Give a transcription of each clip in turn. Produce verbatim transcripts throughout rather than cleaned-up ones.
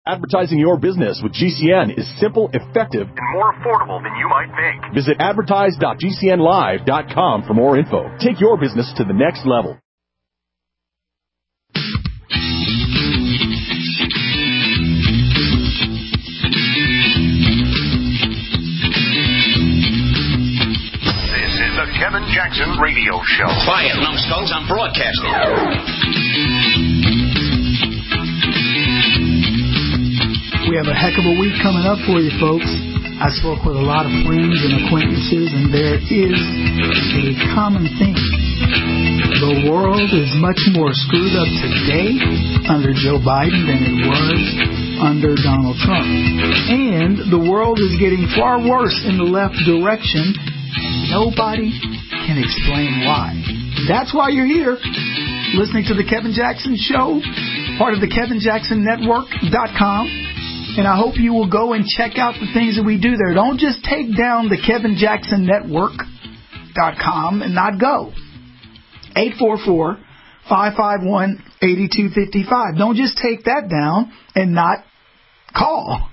Advertising your business with G C N is simple, effective, and more affordable than you might think. Visit advertise dot g c n live dot com for more info. Take your business to the next level. This is the Kevin Jackson Radio Show. Quiet, numbskulls, I'm broadcasting. We have a heck of a week coming up for you, folks. I spoke with a lot of friends and acquaintances, and there is a common theme. The world is much more screwed up today under Joe Biden than it was under Donald Trump. And the world is getting far worse in the left direction. Nobody can explain why. That's why you're here, listening to The Kevin Jackson Show, part of the Kevin Jackson Network dot com. And I hope you will go and check out the things that we do there. Don't just take down the Kevin Jackson Network dot com and not go. eight four four, five five one, eight two five five. Don't just take that down and not call.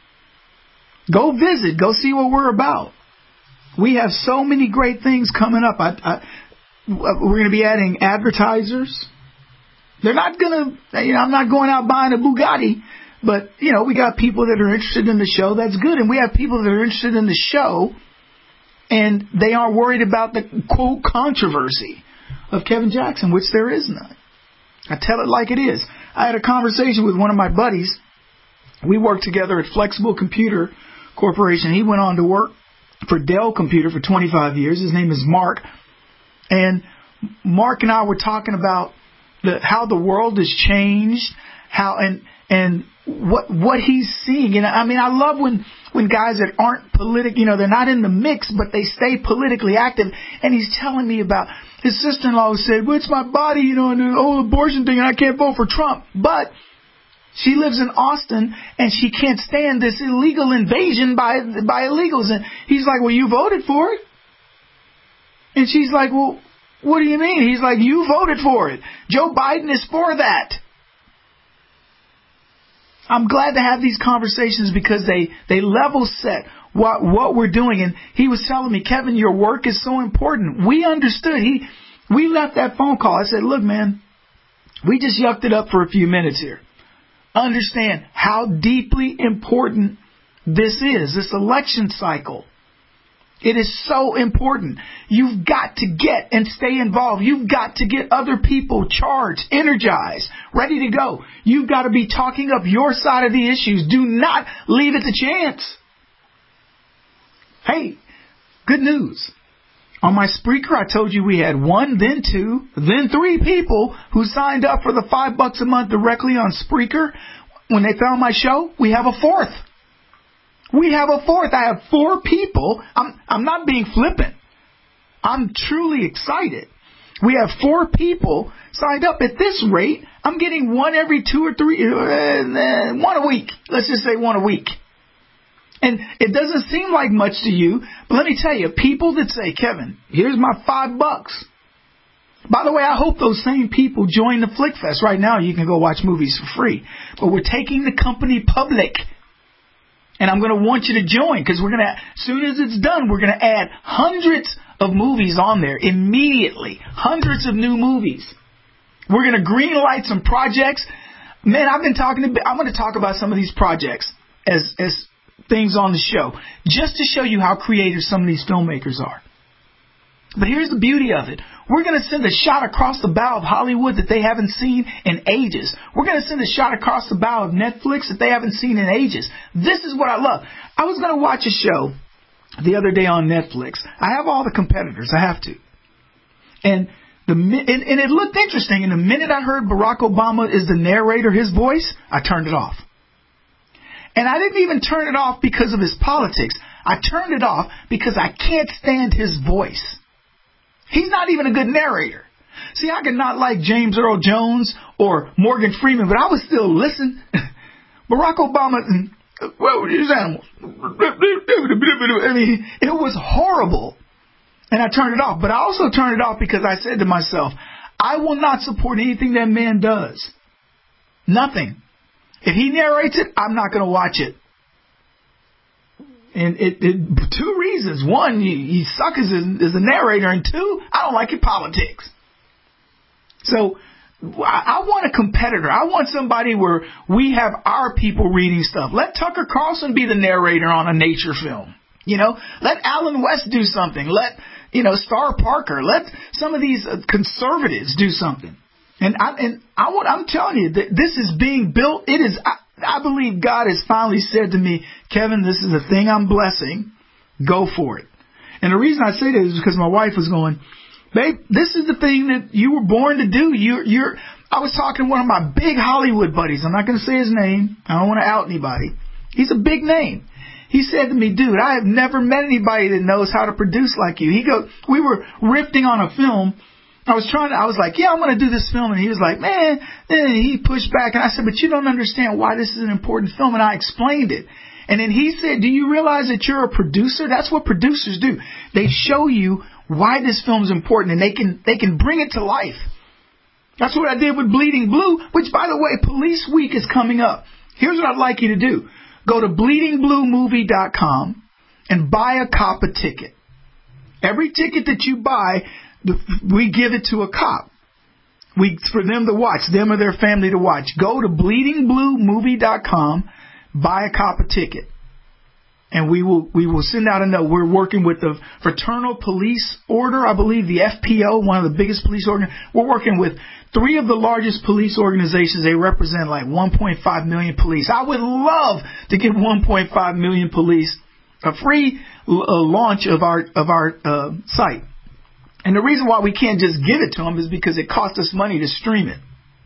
Go visit. Go see what we're about. We have so many great things coming up. I, I, we're going to be adding advertisers. They're not going to, you know, I'm not going out buying a Bugatti. But, you know, we got people that are interested in the show. That's good. And we have people that are interested in the show, and they aren't worried about the, quote, controversy of Kevin Jackson, which there is none. I tell it like it is. I had a conversation with one of my buddies. We worked together at Flexible Computer Corporation. He went on to work for Dell Computer for twenty-five years. His name is Mark. And Mark and I were talking about the, how the world has changed, how and and what what he's seeing. And I mean, I love when, when guys that aren't politic, you know, they're not in the mix, but they stay politically active. And he's telling me about his sister-in-law who said, well, it's my body, you know, and the whole abortion thing, and I can't vote for Trump. But she lives in Austin, and she can't stand this illegal invasion by by illegals. And he's like, well, you voted for it. And she's like, well, what do you mean? He's like, you voted for it. Joe Biden is for that. I'm glad to have these conversations because they, they level set what what we're doing. And he was telling me, Kevin, your work is so important. We understood. He we left that phone call. I said, look, man, we just yucked it up for a few minutes here. Understand how deeply important this is, this election cycle. It is so important. You've got to get and stay involved. You've got to get other people charged, energized, ready to go. You've got to be talking up your side of the issues. Do not leave it to chance. Hey, good news. On my Spreaker, I told you we had one, then two, then three people who signed up for the five bucks a month directly on Spreaker. When they found my show, we have a fourth. We have a fourth. I have four people. I'm I'm not being flippant. I'm truly excited. We have four people signed up. At this rate, I'm getting one every two or three, uh, one a week. Let's just say one a week. And it doesn't seem like much to you, but let me tell you, people that say, Kevin, here's my five bucks. By the way, I hope those same people join the Flick Fest. Right now, you can go watch movies for free. But we're taking the company public. And I'm going to want you to join because we're going to, as soon as it's done, we're going to add hundreds of movies on there immediately. Hundreds of new movies. We're going to green light some projects. Man, I've been talking to, I'm going to talk about some of these projects as, as things on the show, just to show you how creative some of these filmmakers are. But here's the beauty of it. We're going to send a shot across the bow of Hollywood that they haven't seen in ages. We're going to send a shot across the bow of Netflix that they haven't seen in ages. This is what I love. I was going to watch a show the other day on Netflix. I have all the competitors. I have to. And the and, and it looked interesting. And the minute I heard Barack Obama is the narrator, his voice, I turned it off. And I didn't even turn it off because of his politics. I turned it off because I can't stand his voice. He's not even a good narrator. See, I could not like James Earl Jones or Morgan Freeman, but I would still listen. Barack Obama, well, these animals. I mean, it was horrible. And I turned it off. But I also turned it off because I said to myself, I will not support anything that man does. Nothing. If he narrates it, I'm not going to watch it. And it, it two reasons. One, you, you suck as a, as a narrator. And two, I don't like your politics. So I, I want a competitor. I want somebody where we have our people reading stuff. Let Tucker Carlson be the narrator on a nature film. You know, let Alan West do something. Let, you know, Star Parker. Let some of these conservatives do something. And I, and I, what I'm telling you, that this is being built. It is. I, I believe God has finally said to me, Kevin, this is a thing I'm blessing. Go for it. And the reason I say that is because my wife was going, babe, this is the thing that you were born to do. You're, you're. I was talking to one of my big Hollywood buddies. I'm not going to say his name. I don't want to out anybody. He's a big name. He said to me, dude, I have never met anybody that knows how to produce like you. He goes, we were riffing on a film. I was trying to, I was like, yeah, I'm going to do this film. And he was like, man, and he pushed back. And I said, but you don't understand why this is an important film. And I explained it. And then he said, do you realize that you're a producer? That's what producers do. They show you why this film is important, and they can they can bring it to life. That's what I did with Bleeding Blue, which, by the way, Police Week is coming up. Here's what I'd like you to do. Go to bleeding blue movie dot com and buy a cop a ticket. Every ticket that you buy, we give it to a cop. We for them to watch, them or their family to watch. Go to bleeding blue movie dot com, buy a cop a ticket. And we will we will send out a note. We're working with the Fraternal Police Order, I believe, the F P O, one of the biggest police organizations. We're working with three of the largest police organizations. They represent like one point five million police. I would love to give one point five million police a free uh, launch of our of our uh, site. And the reason why we can't just give it to them is because it costs us money to stream it.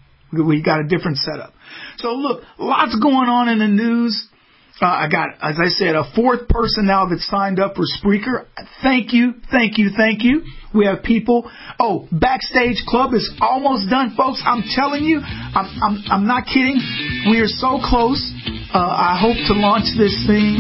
We got a different setup. So look, lots going on in the news. Uh, I got, as I said, a fourth person now that signed up for Spreaker. Thank you, thank you, thank you. We have people. Oh, Backstage Club is almost done, folks. I'm telling you, I'm I'm, I'm not kidding. We are so close. Uh, I hope to launch this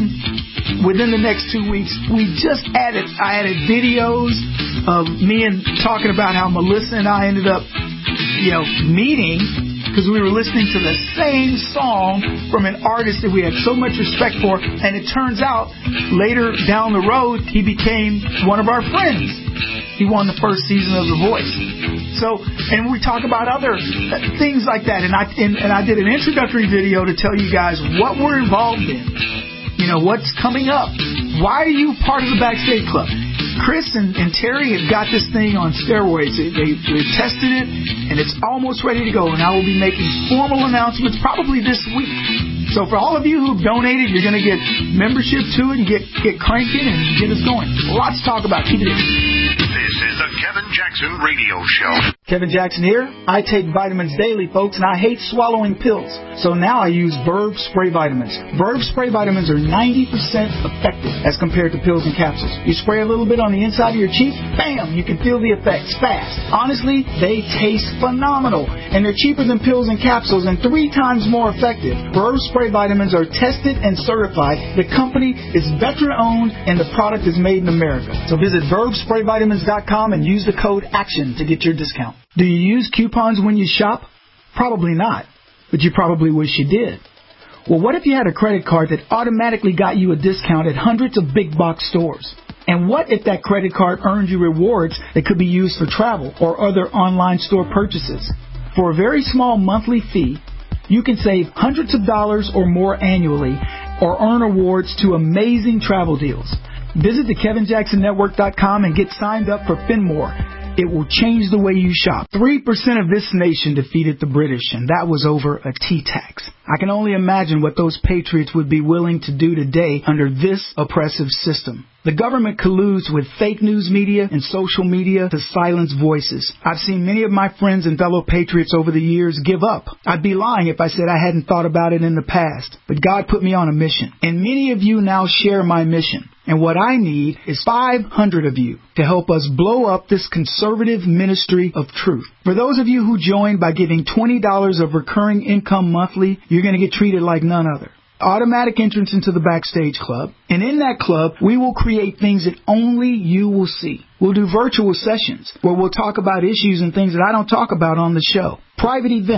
thing within the next two weeks. We just added, I added videos of me and talking about how Melissa and I ended up, you know, meeting. Because we were listening to the same song from an artist that we had so much respect for. And it turns out, later down the road, he became one of our friends. He won the first season of The Voice. So, and we talk about other things like that. And I, and, and I did an introductory video to tell you guys what we're involved in. You know, what's coming up. Why are you part of the Backstage Club? Chris and, and Terry have got this thing on steroids. They, they, they tested it, and it's almost ready to go. And I will be making formal announcements probably this week. So for all of you who've donated, you're going to get membership to it and get, get cranking and get us going. Lots to talk about. Keep it in. This is the Kevin Jackson Radio Show. Kevin Jackson here. I take vitamins daily, folks, and I hate swallowing pills. So now I use Verve Spray Vitamins. Verve Spray Vitamins are ninety percent effective as compared to pills and capsules. You spray a little bit on the inside of your cheek, bam, you can feel the effects fast. Honestly, they taste phenomenal, and they're cheaper than pills and capsules and three times more effective. Verve Spray Vitamins are tested and certified. The company is veteran-owned, and the product is made in America. So visit verve spray vitamins dot com and use the code ACTION to get your discount. Do you use coupons when you shop? Probably not, but you probably wish you did. Well, what if you had a credit card that automatically got you a discount at hundreds of big box stores? And what if that credit card earned you rewards that could be used for travel or other online store purchases? For a very small monthly fee, you can save hundreds of dollars or more annually or earn awards to amazing travel deals. Visit the Kevin Jackson Network dot com and get signed up for Finmore. It will change the way you shop. Three percent of this nation defeated the British, and that was over a tea tax. I can only imagine what those patriots would be willing to do today under this oppressive system. The government colludes with fake news media and social media to silence voices. I've seen many of my friends and fellow patriots over the years give up. I'd be lying if I said I hadn't thought about it in the past. But God put me on a mission. And many of you now share my mission. And what I need is five hundred of you to help us blow up this conservative ministry of truth. For those of you who join by giving twenty dollars of recurring income monthly, you're going to get treated like none other. Automatic entrance into the Backstage Club. And in that club, we will create things that only you will see. We'll do virtual sessions where we'll talk about issues and things that I don't talk about on the show. Private events.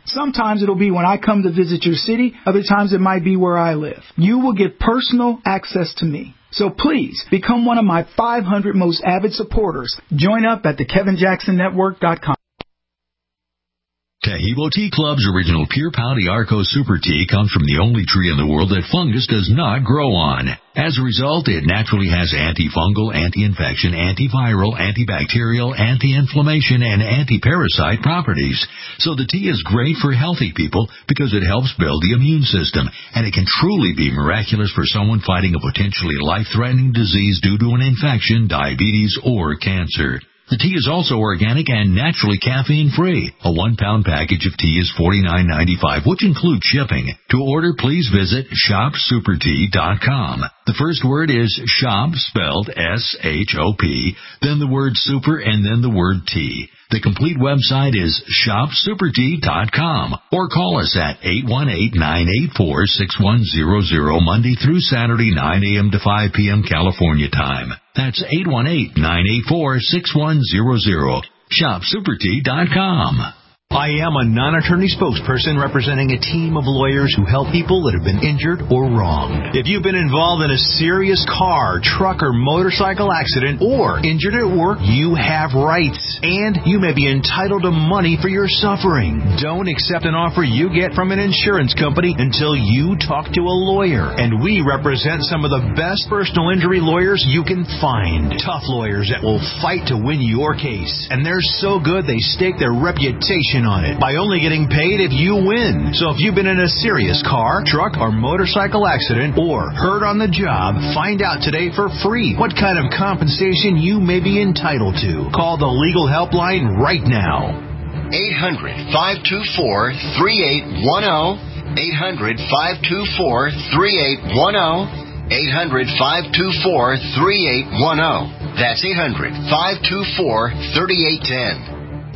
Sometimes it'll be when I come to visit your city. Other times it might be where I live. You will get personal access to me. So please, become one of my five hundred most avid supporters. Join up at the Kevin Jackson Network dot com. Taheebo Tea Club's original Pure Pau d'Arco Super Tea comes from the only tree in the world that fungus does not grow on. As a result, it naturally has antifungal, anti-infection, antiviral, antibacterial, anti-inflammation, and anti-parasite properties. So the tea is great for healthy people because it helps build the immune system, and it can truly be miraculous for someone fighting a potentially life-threatening disease due to an infection, diabetes, or cancer. The tea is also organic and naturally caffeine-free. A one-pound package of tea is forty-nine ninety-five, which includes shipping. To order, please visit shop super tea dot com. The first word is shop, spelled S H O P, then the word super, and then the word tea. The complete website is shop super tea dot com, or call us at eight one eight, nine eight four, six one zero zero Monday through Saturday, nine a.m. to five p.m. California time. That's eight one eight, nine eight four, six one zero zero. shop super tea dot com. I am a non-attorney spokesperson representing a team of lawyers who help people that have been injured or wronged. If you've been involved in a serious car, truck, or motorcycle accident, or injured at work, you have rights, and you may be entitled to money for your suffering. Don't accept an offer you get from an insurance company until you talk to a lawyer. And we represent some of the best personal injury lawyers you can find. Tough lawyers that will fight to win your case. And they're so good they stake their reputation on it by only getting paid if you win. So if you've been in a serious car, truck, or motorcycle accident, or hurt on the job, find out today for free what kind of compensation you may be entitled to. Call the legal helpline right now. eight hundred, five two four, three eight one zero. eight hundred, five two four, three eight one zero. eight hundred, five two four, three eight one zero. That's eight hundred, five two four, three eight one zero.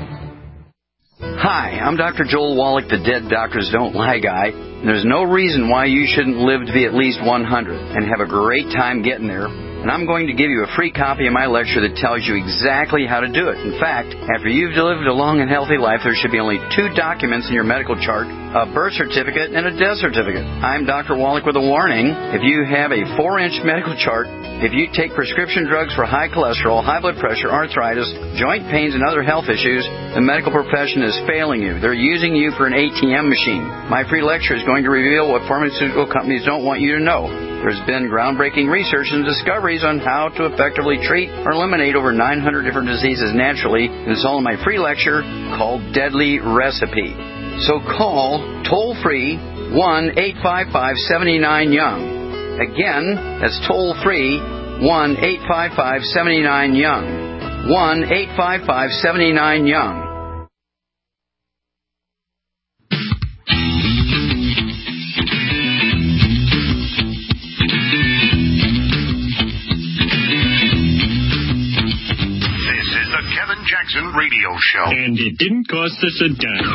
Hi, I'm Doctor Joel Wallach, the Dead Doctors Don't Lie guy. There's no reason why you shouldn't live to be at least one hundred and have a great time getting there. And I'm going to give you a free copy of my lecture that tells you exactly how to do it. In fact, after you've lived a long and healthy life, there should be only two documents in your medical chart, a birth certificate and a death certificate. I'm Doctor Wallach with a warning. If you have a four-inch medical chart, if you take prescription drugs for high cholesterol, high blood pressure, arthritis, joint pains, and other health issues, the medical profession is failing you. They're using you for an A T M machine. My free lecture is going to reveal what pharmaceutical companies don't want you to know. There's been groundbreaking research and discoveries on how to effectively treat or eliminate over nine hundred different diseases naturally. And it's all in my free lecture called Deadly Recipe. So call toll-free one eight five five, seven nine Young. Again, that's toll-free one eight five five, seven nine Young. one eight five five, seven nine Young. Jackson Radio Show. And it didn't cost us a dime.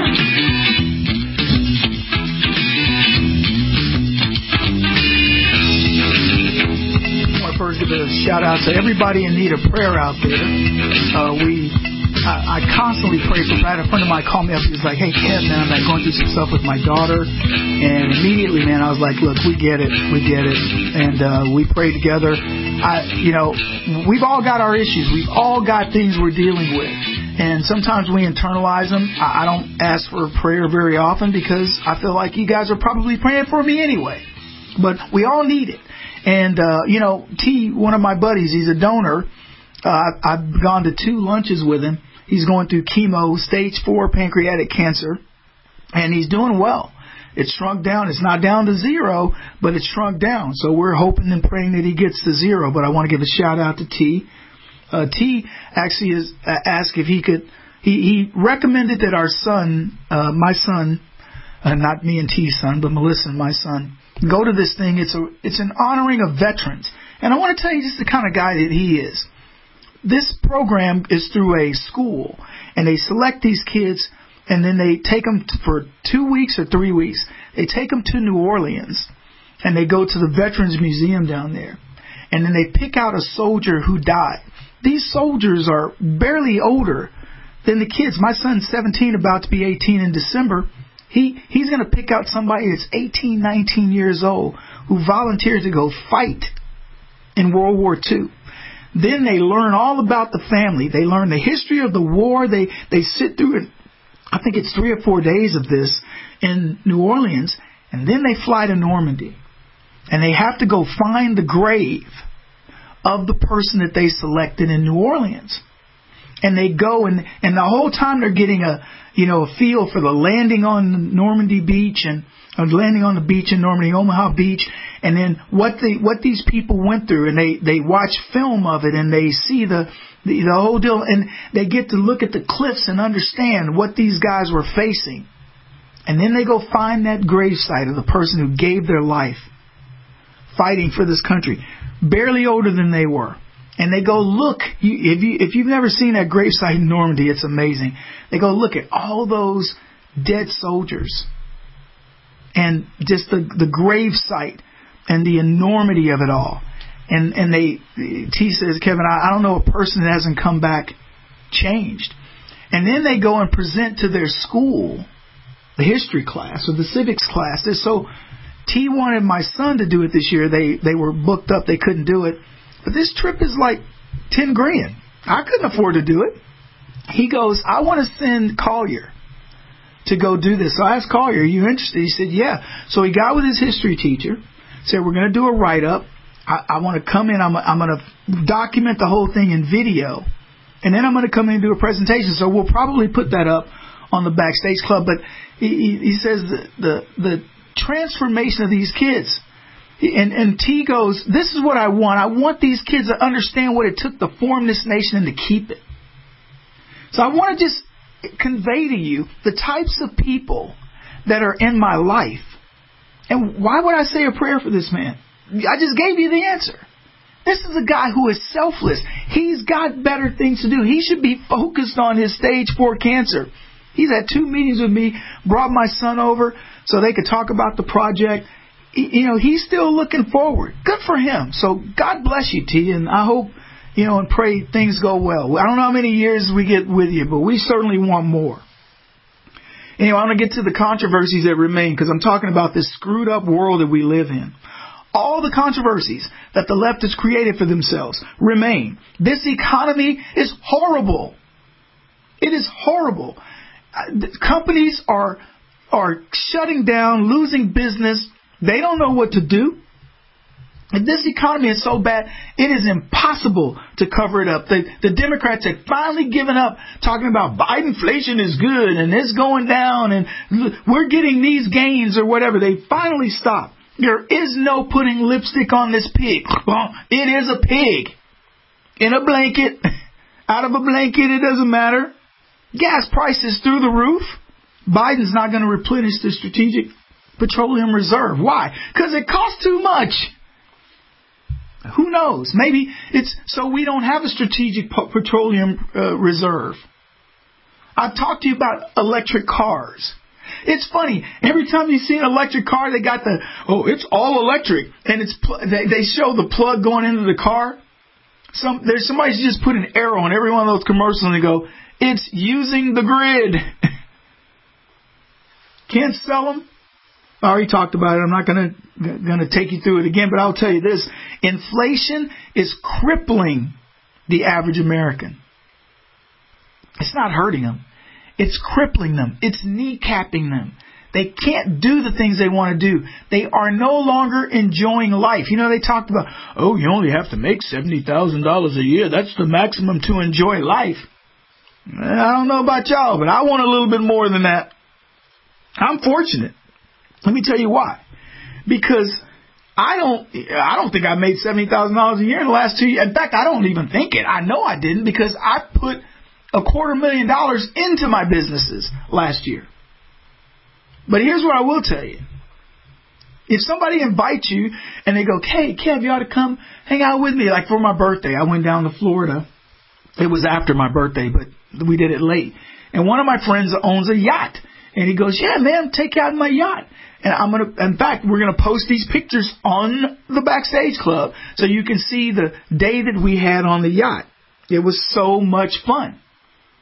I want to first give a shout out to everybody in need of prayer out there. Uh, we, I, I constantly pray for that. A friend of mine called me up. He was like, "Hey, Kev, man, I'm like going through some stuff with my daughter." And immediately, man, I was like, "Look, we get it. We get it." And uh, we pray together. I, you know, we've all got our issues. We've all got things we're dealing with. And sometimes we internalize them. I, I don't ask for prayer very often because I feel like you guys are probably praying for me anyway. But we all need it. And, uh, you know, T, one of my buddies, he's a donor. Uh, I've gone to two lunches with him. He's going through chemo, stage four pancreatic cancer, and he's doing well. It's shrunk down. It's not down to zero, but it's shrunk down. So we're hoping and praying that he gets to zero. But I want to give a shout out to T. Uh, T actually is, uh, asked if he could. He, he recommended that our son, uh, my son, uh, not me and T's son, but Melissa and my son, go to this thing. It's a it's an honoring of veterans. And I want to tell you just the kind of guy that he is. This program is through a school, and they select these kids. And then they take them for two weeks or three weeks. They take them to New Orleans, and they go to the Veterans Museum down there. And then they pick out a soldier who died. These soldiers are barely older then the kids, my son's seventeen, about to be eighteen in December, he, he's going to pick out somebody that's eighteen, nineteen years old who volunteers to go fight in World War Two. Then they learn all about the family. They learn the history of the war. They, they sit through it. I think it's three or four days of this in New Orleans. And then they fly to Normandy. And they have to go find the grave of the person that they selected in New Orleans. And they go, and, and the whole time they're getting a, you know, a feel for the landing on Normandy Beach and or landing on the beach in Normandy, Omaha Beach, and then what the what these people went through, and they, they watch film of it, and they see the, the the whole deal, and they get to look at the cliffs and understand what these guys were facing. And then they go find that gravesite of the person who gave their life fighting for this country, barely older than they were. And they go look, you, if, you, if you've never seen that gravesite in Normandy, it's amazing. They go look at all those dead soldiers and just the, the gravesite and the enormity of it all. And and they, T says, Kevin, I, I don't know a person that hasn't come back changed. And then they go and present to their school, the history class or the civics class. So T wanted my son to do it this year. They they were booked up. They couldn't do it. But this trip is like ten grand. I couldn't afford to do it. He goes, I want to send Collier to go do this. So I asked Collier, are you interested? He said, yeah. So he got with his history teacher, said, we're going to do a write-up. I, I want to come in. I'm, I'm going to document the whole thing in video. And then I'm going to come in and do a presentation. So we'll probably put that up on the Backstage Club. But he, he, he says the, the, the transformation of these kids. And, and T goes, this is what I want. I want these kids to understand what it took to form this nation and to keep it. So I want to just convey to you the types of people that are in my life. And why would I say a prayer for this man? I just gave you the answer. This is a guy who is selfless. He's got better things to do. He should be focused on his stage four cancer. He's had two meetings with me, brought my son over so they could talk about the project. You know, he's still looking forward. Good for him. So God bless you, T, and I hope, you know, and pray things go well. I don't know how many years we get with you, but we certainly want more. Anyway, I want to get to the controversies that remain because I'm talking about this screwed up world that we live in. All the controversies that the left has created for themselves remain. This economy is horrible. It is horrible. Companies are are shutting down, losing business. They don't know what to do. And this economy is so bad, it is impossible to cover it up. The, the Democrats have finally given up talking about Bidenflation is good and it's going down and we're getting these gains or whatever. They finally stopped. There is no putting lipstick on this pig. It is a pig. In a blanket. Out of a blanket, it doesn't matter. Gas prices through the roof. Biden's not going to replenish the Strategic Petroleum Reserve. Why? Because it costs too much. Who knows? Maybe it's so we don't have a Strategic Petroleum uh, Reserve. I've talked to you about electric cars. It's funny. Every time you see an electric car, they got the, oh, it's all electric. And it's pl- they, they show the plug going into the car. Some There's somebody's just put an arrow on every one of those commercials and they go, it's using the grid. Can't sell them. I already talked about it. I'm not going to going to take you through it again, but I'll tell you this. Inflation is crippling the average American. It's not hurting them. It's crippling them. It's kneecapping them. They can't do the things they want to do. They are no longer enjoying life. You know, they talked about, oh, you only have to make seventy thousand dollars a year. That's the maximum to enjoy life. I don't know about y'all, but I want a little bit more than that. I'm fortunate. Let me tell you why. Because I don't I don't think I made seventy thousand dollars a year in the last two years. In fact, I don't even think it. I know I didn't because I put a quarter million dollars into my businesses last year. But here's what I will tell you. If somebody invites you and they go, hey, Kev, you ought to come hang out with me. Like for my birthday, I went down to Florida. It was after my birthday, but we did it late. And one of my friends owns a yacht. And he goes, yeah, man, take you out in my yacht. And I'm going to, in fact, we're going to post these pictures on the Backstage Club so you can see the day that we had on the yacht. It was so much fun.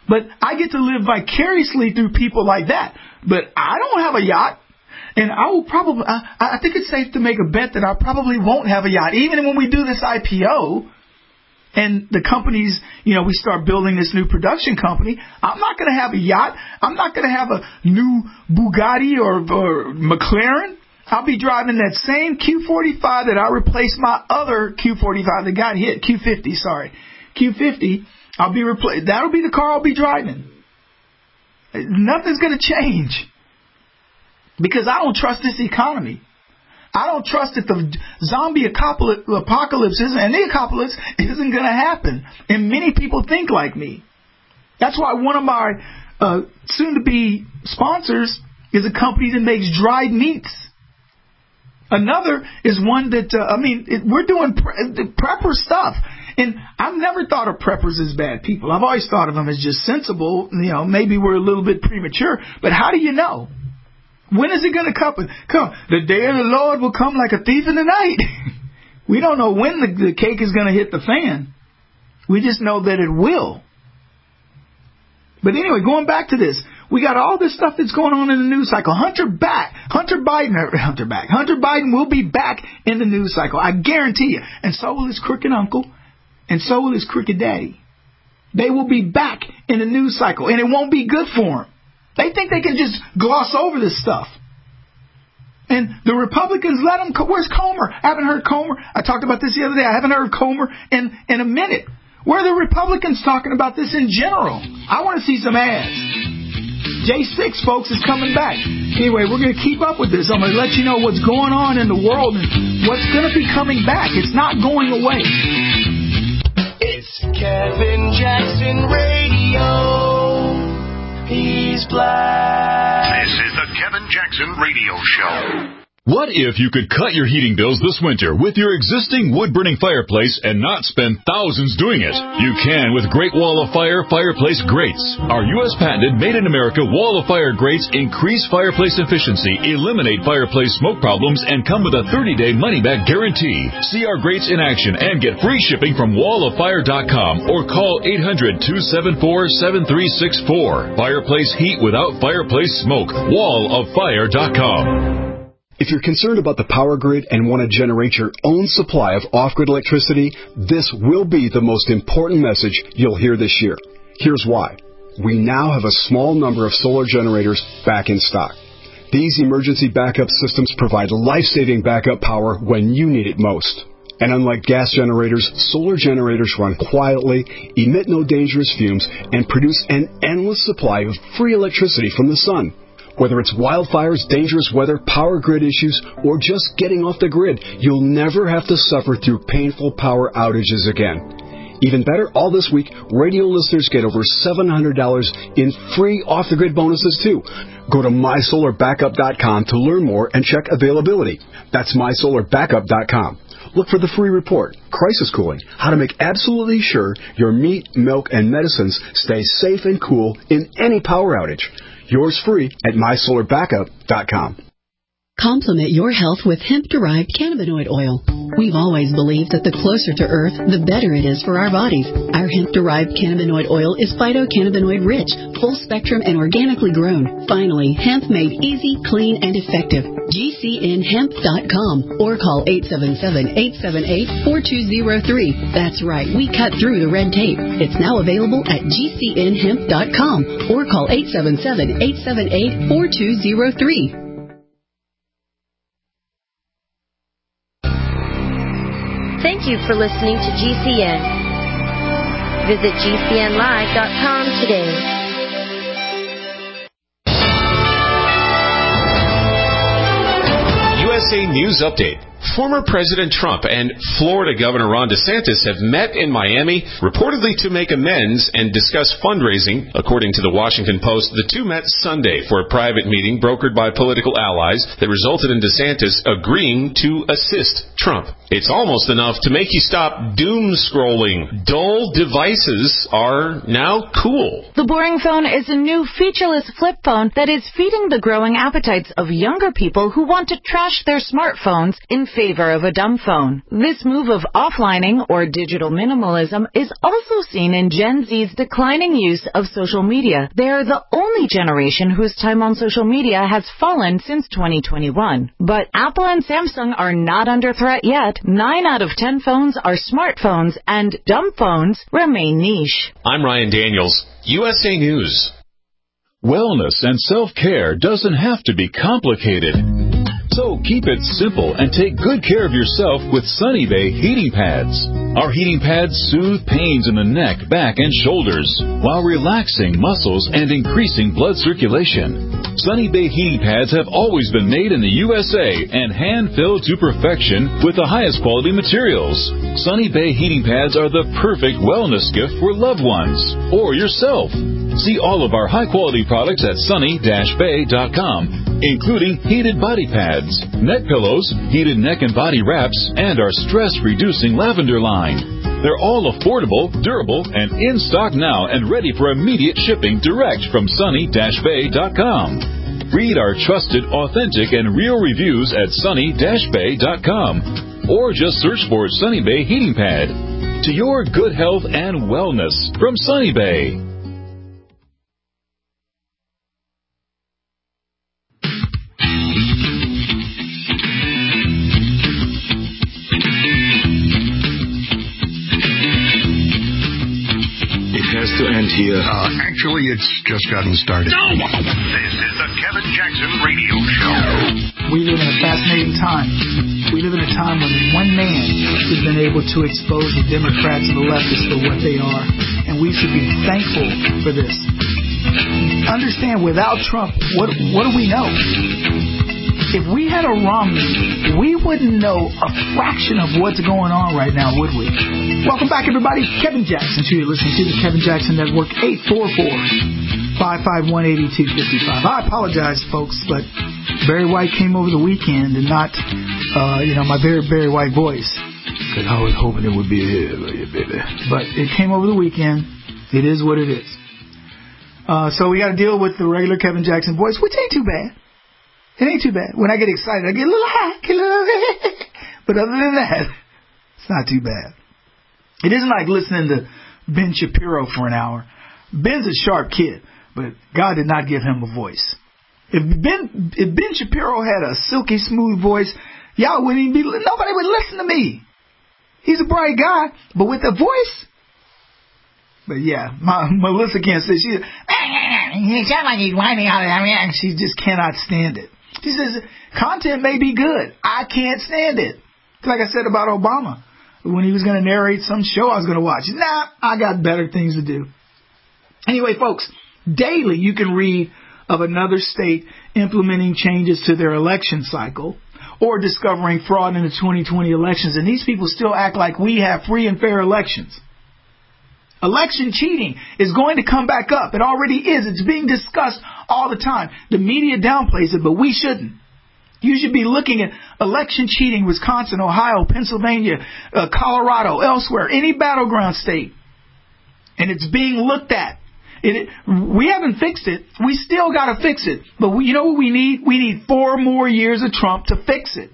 But I get to live vicariously through people like that. But I don't have a yacht. And I will probably, I, I think it's safe to make a bet that I probably won't have a yacht. Even when we do this I P O and the companies, you know, we start building this new production company, I'm not going to have a yacht. I'm not going to have a new Bugatti or, or McLaren. I'll be driving that same Q forty-five that I replaced my other Q forty-five that got hit, Q fifty, sorry. Q fifty, I'll be replaced. That'll be the car I'll be driving. Nothing's going to change. Because I don't trust this economy. I don't trust that the zombie apocalypse isn't, and the apocalypse isn't going to happen. And many people think like me. That's why one of my uh, soon-to-be sponsors is a company that makes dried meats. Another is one that, uh, I mean, it, we're doing pre- prepper stuff. And I've never thought of preppers as bad people. I've always thought of them as just sensible. You know, maybe we're a little bit premature. But how do you know? When is it going to come? Come, the day of the Lord will come like a thief in the night. We don't know when the, the cake is going to hit the fan. We just know that it will. But anyway, going back to this, we got all this stuff that's going on in the news cycle. Hunter back, Hunter Biden, Hunter back, Hunter Biden will be back in the news cycle. I guarantee you. And so will his crooked uncle, and so will his crooked daddy. They will be back in the news cycle, and it won't be good for them. They think they can just gloss over this stuff. And the Republicans let them. Where's Comer? I haven't heard Comer. I talked about this the other day. I haven't heard Comer in, in a minute. Where are the Republicans talking about this in general? I want to see some ads. J six, folks, is coming back. Anyway, we're going to keep up with this. I'm going to let you know what's going on in the world and what's going to be coming back. It's not going away. It's Kevin Jackson Radio. He's black. This is the Kevin Jackson Radio Show. What if you could cut your heating bills this winter with your existing wood-burning fireplace and not spend thousands doing it? You can with Great Wall of Fire Fireplace Grates. Our U S patented made-in-America Wall of Fire grates increase fireplace efficiency, eliminate fireplace smoke problems, and come with a thirty-day money-back guarantee. See our grates in action and get free shipping from wall of fire dot com or call eight hundred, two seven four, seven three six four. Fireplace heat without fireplace smoke. wall of fire dot com. If you're concerned about the power grid and want to generate your own supply of off-grid electricity, this will be the most important message you'll hear this year. Here's why. We now have a small number of solar generators back in stock. These emergency backup systems provide life-saving backup power when you need it most. And unlike gas generators, solar generators run quietly, emit no dangerous fumes, and produce an endless supply of free electricity from the sun. Whether it's wildfires, dangerous weather, power grid issues, or just getting off the grid, you'll never have to suffer through painful power outages again. Even better, all this week, radio listeners get over seven hundred dollars in free off-the-grid bonuses, too. Go to my solar backup dot com to learn more and check availability. That's my solar backup dot com. Look for the free report, Crisis Cooling, how to make absolutely sure your meat, milk, and medicines stay safe and cool in any power outage. Yours free at my solar backup dot com. Complement your health with hemp-derived cannabinoid oil. We've always believed that the closer to Earth, the better it is for our bodies. Our hemp-derived cannabinoid oil is phytocannabinoid-rich, full-spectrum, and organically grown. Finally, hemp made easy, clean, and effective. G C N hemp dot com or call eight seven seven, eight seven eight, four two zero three. That's right, we cut through the red tape. It's now available at G C N hemp dot com or call eight seven seven, eight seven eight, four two zero three. Thank you for listening to G C N. Visit G C N live dot com today. U S A News Update. Former President Trump and Florida Governor Ron DeSantis have met in Miami, reportedly to make amends and discuss fundraising. According to the Washington Post, the two met Sunday for a private meeting brokered by political allies that resulted in DeSantis agreeing to assist Trump. It's almost enough to make you stop doom scrolling. Dull devices are now cool. The Boring Phone is a new featureless flip phone that is feeding the growing appetites of younger people who want to trash their smartphones in favor of a dumb phone. This move of offlining or digital minimalism is also seen in Gen Z's declining use of social media. They are the only generation whose time on social media has fallen since twenty twenty-one. But Apple and Samsung are not under threat yet. Nine out of ten phones are smartphones, and dumb phones remain niche. I'm Ryan Daniels, U S A News. Wellness and self-care doesn't have to be complicated. So keep it simple and take good care of yourself with Sunny Bay heating pads. Our heating pads soothe pains in the neck, back, and shoulders while relaxing muscles and increasing blood circulation. Sunny Bay heating pads have always been made in the U S A and hand-filled to perfection with the highest quality materials. Sunny Bay heating pads are the perfect wellness gift for loved ones or yourself. See all of our high-quality products at sunny dash bay dot com, including heated body pads, neck pillows, heated neck and body wraps, and our stress-reducing lavender line. They're all affordable, durable, and in stock now and ready for immediate shipping direct from sunny dash bay dot com. Read our trusted, authentic, and real reviews at sunny dash bay dot com or just search for Sunny Bay Heating Pad. To your good health and wellness from Sunny Bay. To end here. Uh, actually, it's just gotten started. No! This is the Kevin Jackson Radio Show. We live in a fascinating time. We live in a time when one man has been able to expose the Democrats and the leftists for what they are, and we should be thankful for this. Understand, without Trump, what what do we know? If we had a Romney, we wouldn't know a fraction of what's going on right now, would we? Welcome back, everybody. Kevin Jackson. You're listening to the Kevin Jackson Network, eight four four, five five one, eight two five five. I apologize, folks, but Barry White came over the weekend and not, uh, you know, my very, Barry White voice. Because I was hoping it would be here, baby. But it came over the weekend. It is what it is. Uh, so we got to deal with the regular Kevin Jackson voice, which ain't too bad. It ain't too bad. When I get excited, I get a little high, get a little but other than that, it's not too bad. It isn't like listening to Ben Shapiro for an hour. Ben's a sharp kid, but God did not give him a voice. If Ben if Ben Shapiro had a silky smooth voice, y'all wouldn't even be, nobody would listen to me. He's a bright guy, but with a voice. But yeah, my, Melissa can't say she. He sounds like he's whining out of that. She just cannot stand it. She says, content may be good. I can't stand it. Like I said about Obama. When he was going to narrate some show I was going to watch. Nah, I got better things to do. Anyway, folks, daily you can read of another state implementing changes to their election cycle or discovering fraud in the twenty twenty elections. And these people still act like we have free and fair elections. Election cheating is going to come back up. It already is. It's being discussed all the time. The media downplays it, but we shouldn't. You should be looking at election cheating, Wisconsin, Ohio, Pennsylvania, uh, Colorado, elsewhere, any battleground state. And it's being looked at. It, we haven't fixed it. We still got to fix it. But we, you know what we need? We need four more years of Trump to fix it.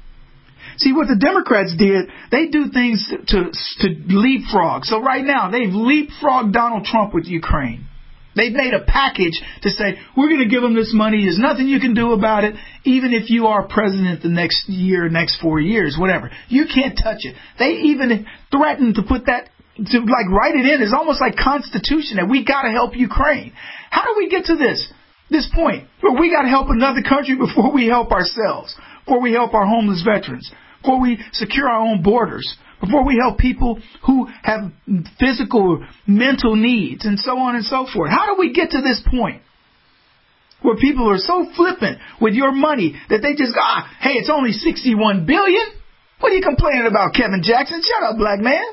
See, what the Democrats did, they do things to, to leapfrog. So right now, they've leapfrogged Donald Trump with Ukraine. They've made a package to say, we're going to give them this money. There's nothing you can do about it. Even if you are president the next year, next four years, whatever. You can't touch it. They even threatened to put that, to like write it in. It's almost like Constitution that we got to help Ukraine. How do we get to this, this point where we got to help another country before we help ourselves, before we help our homeless veterans, before we secure our own borders, before we help people who have physical, mental needs, and so on and so forth? How do we get to this point where people are so flippant with your money that they just go, ah, hey, it's only sixty-one billion dollars? What are you complaining about, Kevin Jackson? Shut up, black man.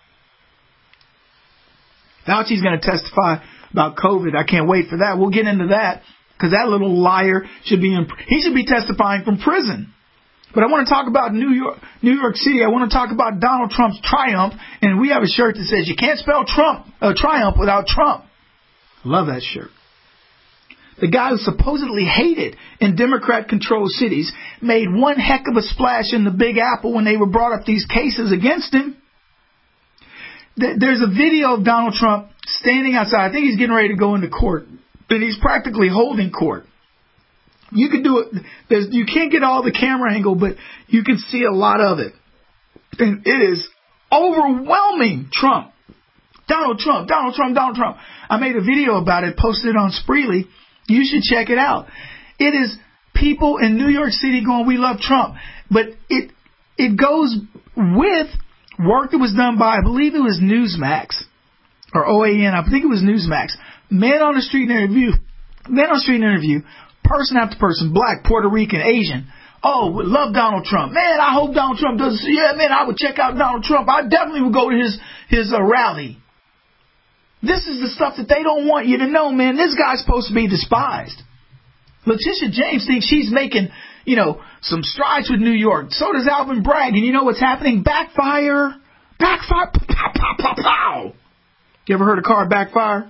Fauci's going to testify about COVID. I can't wait for that. We'll get into that because that little liar should be in, he should be testifying from prison. But I want to talk about New York, New York City. I want to talk about Donald Trump's triumph. And we have a shirt that says you can't spell Trump, uh, triumph without Trump. Love that shirt. the guy who supposedly hated in Democrat-controlled cities, made one heck of a splash in the Big Apple when they were brought up these cases against him. There's a video of Donald Trump standing outside. I think he's getting ready to go into court, but he's practically holding court. You can do it. There's, you can't get all the camera angle, but you can see a lot of it. And it is overwhelming Trump. Donald Trump, Donald Trump, Donald Trump. I made a video about it, posted it on Spreely. You should check it out. It is people in New York City going, we love Trump. But it it goes with work that was done by, I believe it was Newsmax, or O A N, I think it was Newsmax. Man on the street interview, man on the street interview, person after person, black, Puerto Rican, Asian. Oh, we love Donald Trump. Man, I hope Donald Trump does. Yeah, man, I would check out Donald Trump. I definitely would go to his, his uh, rally. This is the stuff that they don't want you to know, man. This guy's supposed to be despised. Letitia James thinks she's making, you know, some strides with New York. So does Alvin Bragg. And you know what's happening? Backfire. Backfire. Pow, pow, pow, pow. You ever heard a car backfire?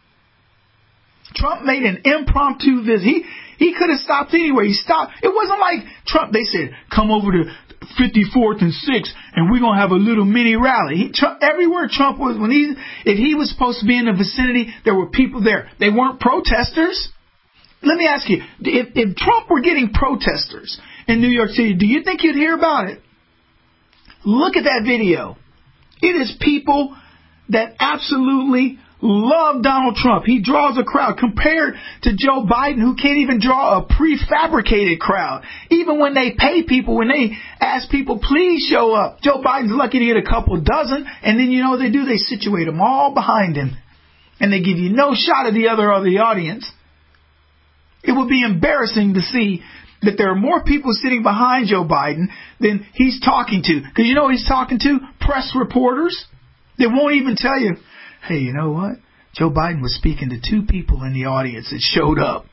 Trump made an impromptu visit. He, he could have stopped anywhere. He stopped. It wasn't like Trump. They said, come over to fifty-fourth and sixth, and we're going to have a little mini rally. He, Trump, everywhere Trump was, when he, if he was supposed to be in the vicinity, there were people there. They weren't protesters. Let me ask you, if, if Trump were getting protesters in New York City, do you think you'd hear about it? Look at that video. It is people that absolutely love Donald Trump. He draws a crowd compared to Joe Biden, who can't even draw a prefabricated crowd. Even when they pay people, when they ask people, please show up, Joe Biden's lucky to get a couple dozen, and then you know what they do? They situate them all behind him, and they give you no shot of the other of the audience. It would be embarrassing to see that there are more people sitting behind Joe Biden than he's talking to. Because you know who he's talking to? Press reporters. They won't even tell you, hey, you know what? Joe Biden was speaking to two people in the audience that showed up.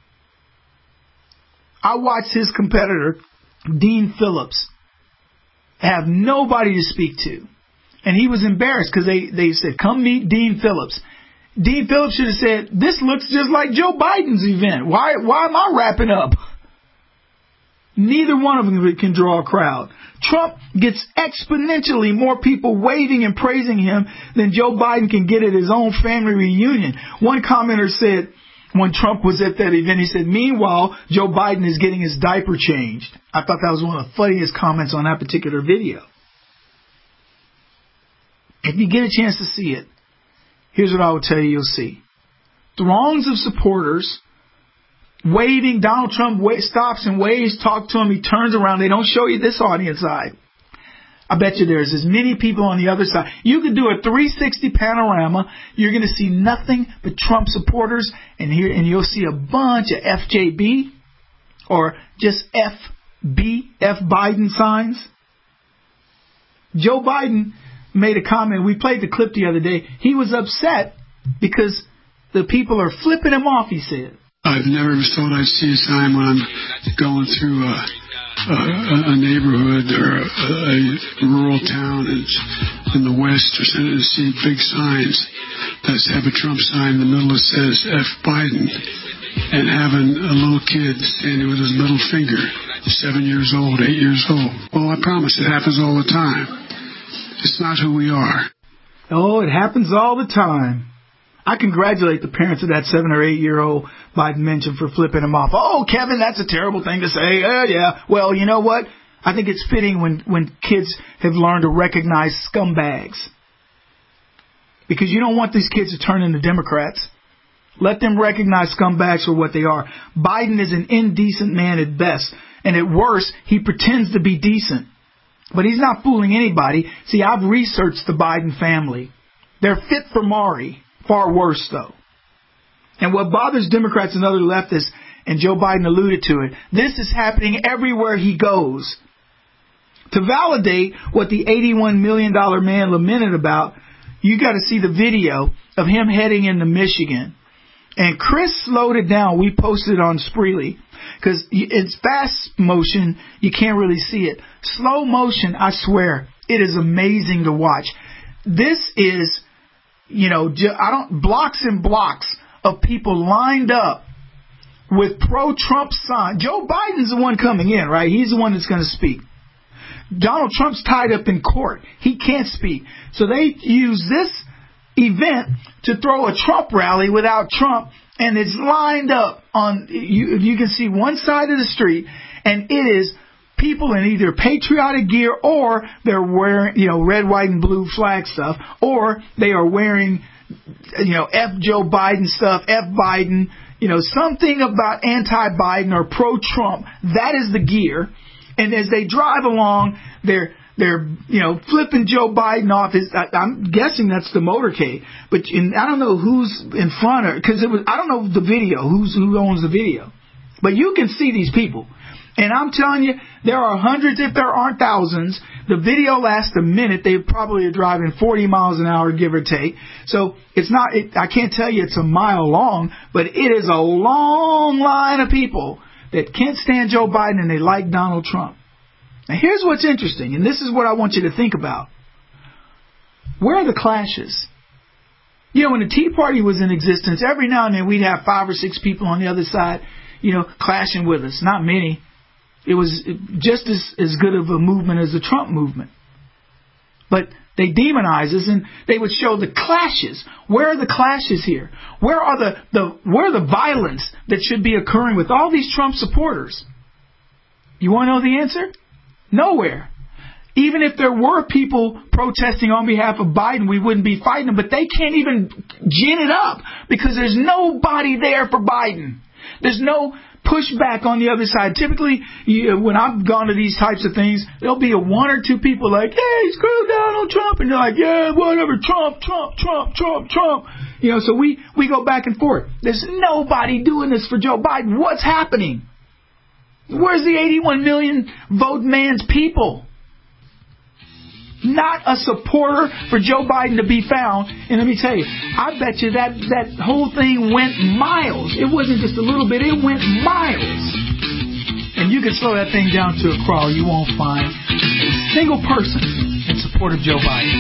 I watched his competitor, Dean Phillips, have nobody to speak to. And he was embarrassed because they, they said, come meet Dean Phillips. Dean Phillips should have said, this looks just like Joe Biden's event. Why, why am I wrapping up? Neither one of them can draw a crowd. Trump gets exponentially more people waving and praising him than Joe Biden can get at his own family reunion. One commenter said, when Trump was at that event, he said, meanwhile, Joe Biden is getting his diaper changed. I thought that was one of the funniest comments on that particular video. If you get a chance to see it, here's what I will tell you you'll see. Throngs of supporters waving. Donald Trump stops and waves, talk to him. He turns around. They don't show you this audience side. I bet you there's as many people on the other side. You could do a three sixty panorama. You're going to see nothing but Trump supporters, and here and you'll see a bunch of F J B or just F B, F Biden signs. Joe Biden made a comment. We played the clip the other day. He was upset because the people are flipping him off, he said. I've never thought I'd see a sign when I'm going through a, a, a neighborhood or a, a rural town in, in the West or something to see big signs that have a Trump sign in the middle that says F Biden, and having a little kid standing with his middle finger, seven years old, eight years old. Well, I promise it happens all the time. It's not who we are. Oh, it happens all the time. I congratulate the parents of that seven or eight year old Biden mentioned for flipping him off. Oh, Kevin, that's a terrible thing to say. Uh, yeah. Well, you know what? I think it's fitting when, when kids have learned to recognize scumbags. Because you don't want these kids to turn into Democrats. Let them recognize scumbags for what they are. Biden is an indecent man at best. And at worst, he pretends to be decent. But he's not fooling anybody. See, I've researched the Biden family. They're fit for Maury. Far worse, though. And what bothers Democrats and other leftists, and Joe Biden alluded to it, this is happening everywhere he goes. To validate what the eighty-one million dollars man lamented about, you got to see the video of him heading into Michigan. And Chris slowed it down. We posted it on Spreely. Because it's fast motion, you can't really see it. Slow motion, I swear, it is amazing to watch. This is... You know, I don't blocks and blocks of people lined up with pro-Trump signs. Joe Biden's the one coming in, right? He's the one that's going to speak. Donald Trump's tied up in court. He can't speak. So they use this event to throw a Trump rally without Trump, and it's lined up on, you, you can see one side of the street, and it is people in either patriotic gear, or they're wearing, you know, red, white, and blue flag stuff, or they are wearing, you know, F Joe Biden stuff, F Biden, you know, something about anti-Biden or pro-Trump. That is the gear. And as they drive along, they're they're you know flipping Joe Biden off. His, I, I'm guessing that's the motorcade, but in, I don't know who's in front of, because it was I don't know the video, who's who owns the video, but you can see these people. And I'm telling you, there are hundreds, if there aren't thousands. The video lasts a minute. They probably are driving forty miles an hour, give or take. So it's not, it, I can't tell you it's a mile long, but it is a long line of people that can't stand Joe Biden and they like Donald Trump. Now here's what's interesting, and this is what I want you to think about. Where are the clashes? You know, when the Tea Party was in existence, every now and then we'd have five or six people on the other side, you know, clashing with us. Not many. It was just as, as good of a movement as the Trump movement. But they demonize us, and they would show the clashes. Where are the clashes here? Where are the, the where are the violence that should be occurring with all these Trump supporters? You want to know the answer? Nowhere. Even if there were people protesting on behalf of Biden, we wouldn't be fighting them. But they can't even gin it up because there's nobody there for Biden. There's no pushback on the other side. Typically, you, when I've gone to these types of things, there'll be a one or two people like, hey, screw Donald Trump. And they're like, yeah, whatever, Trump, Trump, Trump, Trump, Trump. You know, so we, we go back and forth. There's nobody doing this for Joe Biden. What's happening? Where's the eighty-one million vote man's people? Not a supporter for Joe Biden to be found. And let me tell you, I bet you that, that whole thing went miles. It wasn't just a little bit, it went miles. And you can slow that thing down to a crawl. You won't find a single person in support of Joe Biden.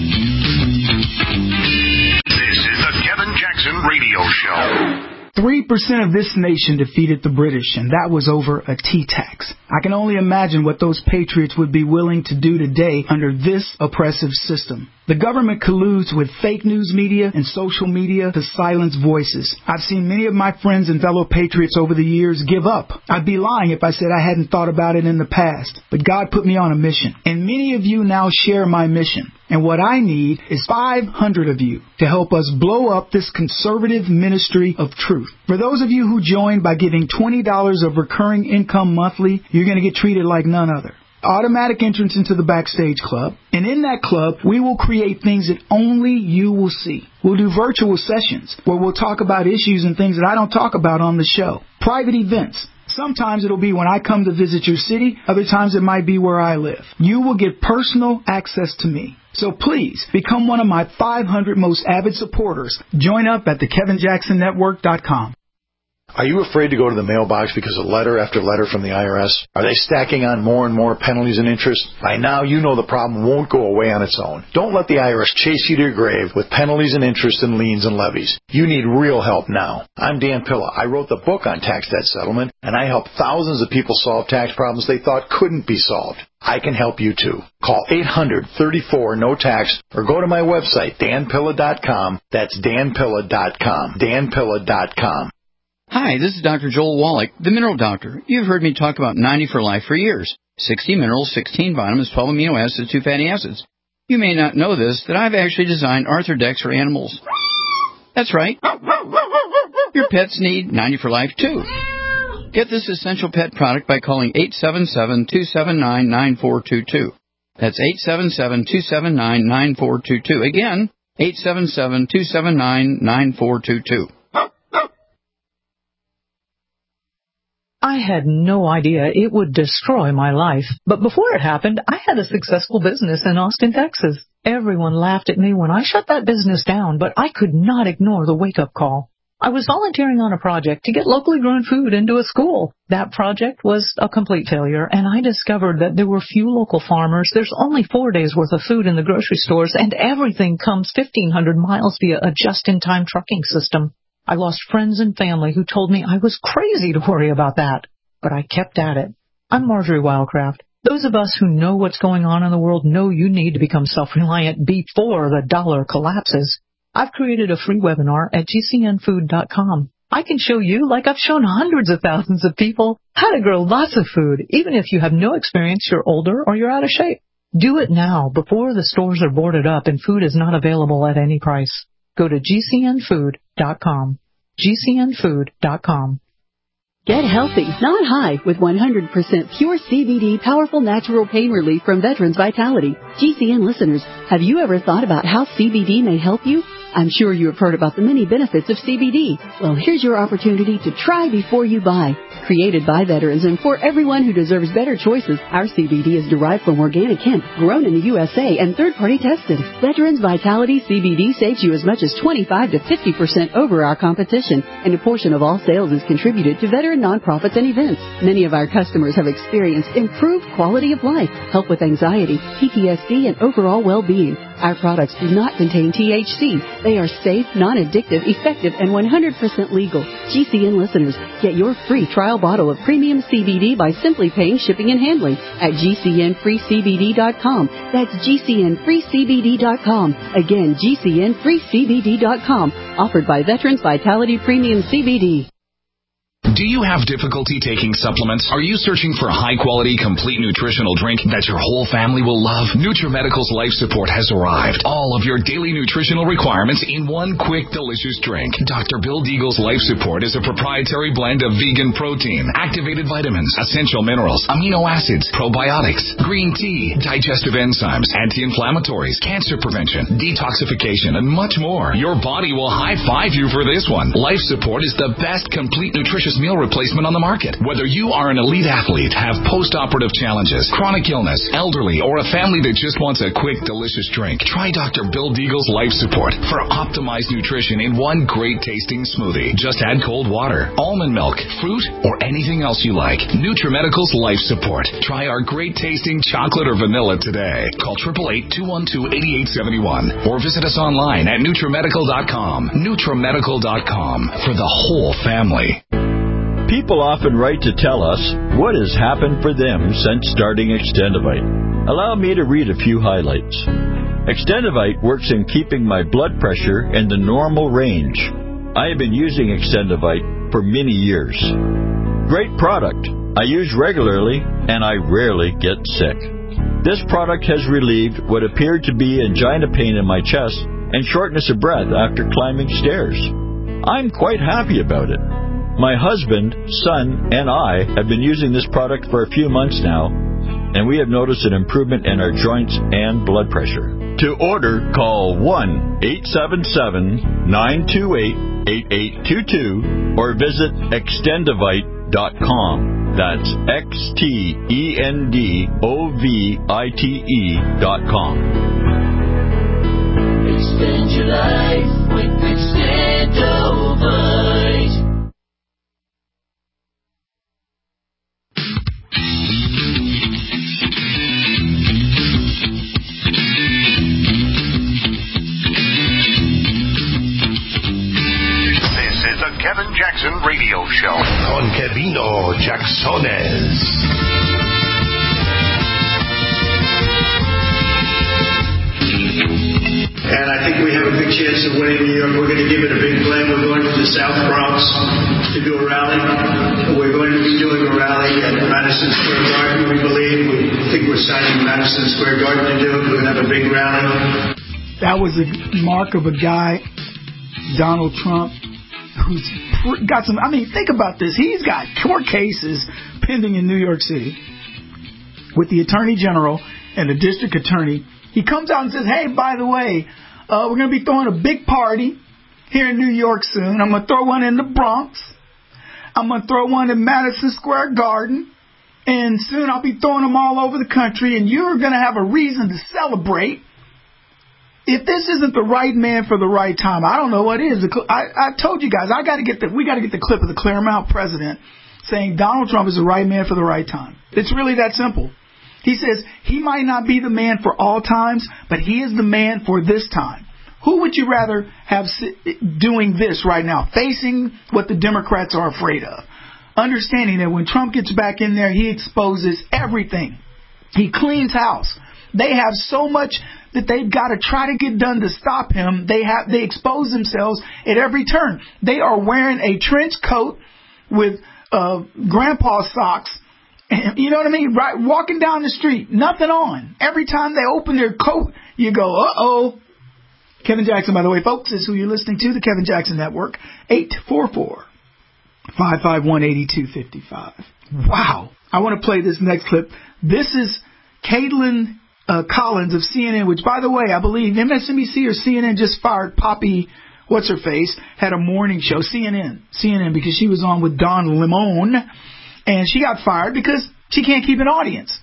This is the Kevin Jackson Radio Show. Three percent of this nation defeated the British, and that was over a tea tax. I can only imagine what those patriots would be willing to do today under this oppressive system. The government colludes with fake news media and social media to silence voices. I've seen many of my friends and fellow patriots over the years give up. I'd be lying if I said I hadn't thought about it in the past. But God put me on a mission, and many of you now share my mission. And what I need is five hundred of you to help us blow up this conservative ministry of truth. For those of you who join by giving twenty dollars of recurring income monthly, you're going to get treated like none other. Automatic entrance into the Backstage Club. And in that club, we will create things that only you will see. We'll do virtual sessions where we'll talk about issues and things that I don't talk about on the show. Private events. Sometimes it'll be when I come to visit your city. Other times it might be where I live. You will get personal access to me. So please, become one of my five hundred most avid supporters. Join up at the kevin jackson network dot com. Are you afraid to go to the mailbox because of letter after letter from the I R S? Are they stacking on more and more penalties and interest? By now, you know the problem won't go away on its own. Don't let the I R S chase you to your grave with penalties and interest and liens and levies. You need real help now. I'm Dan Pilla. I wrote the book on tax debt settlement, and I help thousands of people solve tax problems they thought couldn't be solved. I can help you too. Call eight hundred, thirty-four, no tax or go to my website, dan pilla dot com. That's dan pilla dot com. dan pilla dot com. Hi, this is Doctor Joel Wallach, the Mineral Doctor. You've heard me talk about ninety for Life for years. sixty minerals, sixteen vitamins, twelve amino acids, two fatty acids. You may not know this, that I've actually designed Arthrodex for animals. That's right. Your pets need ninety for Life too. Get this essential pet product by calling eight seven seven, two seven nine, nine four two two. That's eight seven seven, two seven nine, nine four two two. Again, eight seven seven, two seven nine, nine four two two. I had no idea it would destroy my life. But before it happened, I had a successful business in Austin, Texas. Everyone laughed at me when I shut that business down, but I could not ignore the wake-up call. I was volunteering on a project to get locally grown food into a school. That project was a complete failure, and I discovered that there were few local farmers. There's only four days' worth of food in the grocery stores, and everything comes fifteen hundred miles via a just-in-time trucking system. I lost friends and family who told me I was crazy to worry about that, but I kept at it. I'm Marjorie Wildcraft. Those of us who know what's going on in the world know you need to become self-reliant before the dollar collapses. I've created a free webinar at G C N food dot com. I can show you, like I've shown hundreds of thousands of people, how to grow lots of food, even if you have no experience, you're older, or you're out of shape. Do it now, before the stores are boarded up and food is not available at any price. Go to G C N food dot com. G C N food dot com. Get healthy, not high, with one hundred percent pure C B D powerful natural pain relief from Veterans Vitality. G C N listeners, have you ever thought about how C B D may help you? I'm sure you have heard about the many benefits of C B D. Well, here's your opportunity to try before you buy. Created by veterans and for everyone who deserves better choices, our C B D is derived from organic hemp, grown in the U S A and third-party tested. Veterans Vitality C B D saves you as much as twenty-five to fifty percent over our competition, and a portion of all sales is contributed to veteran nonprofits and events. Many of our customers have experienced improved quality of life, help with anxiety, P T S D, and overall well-being. Our products do not contain T H C. They are safe, non-addictive, effective, and one hundred percent legal. G C N listeners, get your free trial bottle of premium C B D by simply paying shipping and handling at G C N free C B D dot com. That's G C N free C B D dot com. Again, G C N free C B D dot com. Offered by Veterans Vitality Premium C B D. Do you have difficulty taking supplements? Are you searching for a high-quality, complete nutritional drink that your whole family will love? NutriMedical's Life Support has arrived. All of your daily nutritional requirements in one quick, delicious drink. Doctor Bill Deagle's Life Support is a proprietary blend of vegan protein, activated vitamins, essential minerals, amino acids, probiotics, green tea, digestive enzymes, anti-inflammatories, cancer prevention, detoxification, and much more. Your body will high-five you for this one. Life Support is the best complete nutritious meal replacement on the market. Whether you are an elite athlete, have post-operative challenges, chronic illness, elderly, or a family that just wants a quick, delicious drink, try Doctor Bill Deagle's Life Support for optimized nutrition in one great-tasting smoothie. Just add cold water, almond milk, fruit, or anything else you like. NutriMedical's Life Support. Try our great-tasting chocolate or vanilla today. Call eight eight eight, two one two, eight eight seven one or visit us online at NutriMedical dot com. NutriMedical dot com for the whole family. People often write to tell us what has happened for them since starting Extendivite. Allow me to read a few highlights. Extendivite works in keeping my blood pressure in the normal range. I have been using Extendivite for many years. Great product. I use regularly and I rarely get sick. This product has relieved what appeared to be angina pain in my chest and shortness of breath after climbing stairs. I'm quite happy about it. My husband, son, and I have been using this product for a few months now, and we have noticed an improvement in our joints and blood pressure. To order, call one eight seven seven, nine two eight, eight eight two two or visit extendivite dot com. That's X T E N D O V I T E dot com. Extend your life with Extendivite. Kevin Jackson Radio Show. Con Kevino Jacksones. And I think we have a big chance of winning New York. We're going to give it a big play. We're going to the South Bronx to do a rally. We're going to be doing a rally at Madison Square Garden, we believe. We think we're signing Madison Square Garden to do it. We're going to have a big rally. That was a mark of a guy, Donald Trump, who's got some, I mean, think about this. He's got court cases pending in New York City with the Attorney General and the District Attorney. He comes out and says, hey, by the way, uh, we're going to be throwing a big party here in New York soon. I'm going to throw one in the Bronx. I'm going to throw one in Madison Square Garden. And soon I'll be throwing them all over the country, and you're going to have a reason to celebrate. If this isn't the right man for the right time, I don't know what is. I, I told you guys, I got to get the, we got to get the clip of the Claremont president saying Donald Trump is the right man for the right time. It's really that simple. He says he might not be the man for all times, but he is the man for this time. Who would you rather have doing this right now, facing what the Democrats are afraid of? Understanding that when Trump gets back in there, he exposes everything. He cleans house. They have so much that they've got to try to get done to stop him. They have they expose themselves at every turn. They are wearing a trench coat with uh, grandpa socks. And, you know what I mean? Right, walking down the street, nothing on. Every time they open their coat, you go, uh-oh. Kevin Jackson, by the way, folks, is who you're listening to, the Kevin Jackson Network. eight four four, five five one, eight two five five. Wow. I want to play this next clip. This is Caitlin uh, Collins of C N N, which, by the way, I believe M S N B C or C N N just fired Poppy, what's her face, had a morning show, C N N, C N N, because she was on with Don Lemon, and she got fired because she can't keep an audience.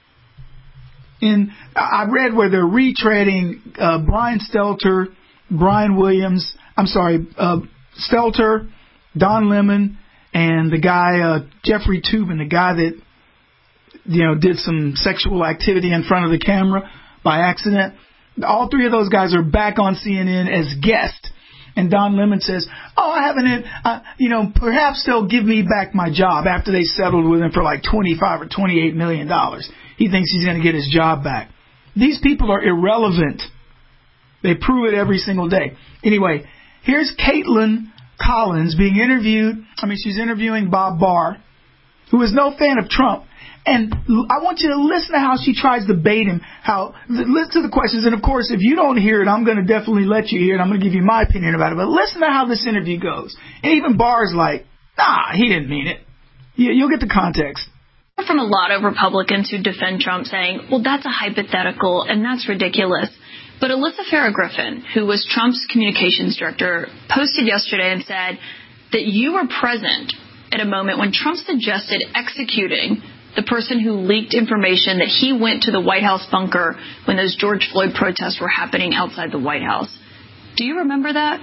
And I read where they're retreading uh, Brian Stelter, Brian Williams, I'm sorry, uh, Stelter, Don Lemon, and the guy, uh, Jeffrey Toobin, the guy that, you know, did some sexual activity in front of the camera by accident. All three of those guys are back on C N N as guests. And Don Lemon says, oh, I haven't, uh, you know, perhaps they'll give me back my job after they settled with him for like twenty-five or twenty-eight million dollars. He thinks he's going to get his job back. These people are irrelevant. They prove it every single day. Anyway, here's Caitlin Collins being interviewed. I mean, she's interviewing Bob Barr, who is no fan of Trump. And I want you to listen to how she tries to bait him. How listen to the questions. And, of course, if you don't hear it, I'm going to definitely let you hear it. I'm going to give you my opinion about it. But listen to how this interview goes. And even Barr's like, nah, he didn't mean it. You, you'll get the context. From a lot of Republicans who defend Trump saying, well, that's a hypothetical and that's ridiculous. But Alyssa Farah Griffin, who was Trump's communications director, posted yesterday and said that you were present at a moment when Trump suggested executing the person who leaked information that he went to the White House bunker when those George Floyd protests were happening outside the White House. Do you remember that?